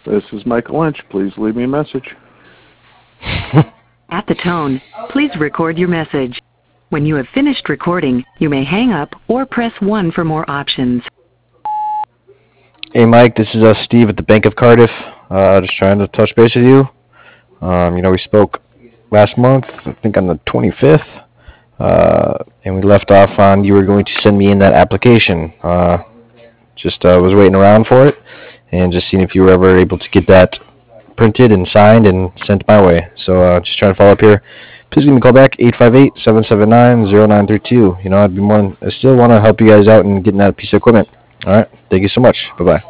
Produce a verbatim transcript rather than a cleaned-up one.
This is Michael Lynch. Please leave me a message. At the tone, please record your message. When you have finished recording, you may hang up or press one for more options. Hey Mike, this is uh, Steve at the Bank of Cardiff. Uh, just trying to touch base with you. Um, you know, we spoke last month, I think on the twenty-fifth, uh, and we left off on you were going to send me in that application. Uh, just uh, was waiting around for it, and just seeing if you were ever able to get that printed and signed and sent my way. So uh, just trying to follow up here. Please give me a call back, eight five eight, seven seven nine, zero nine three two. You know, I'd be more than, I still want to help you guys out in getting that piece of equipment. All right. Thank you so much. Bye-bye.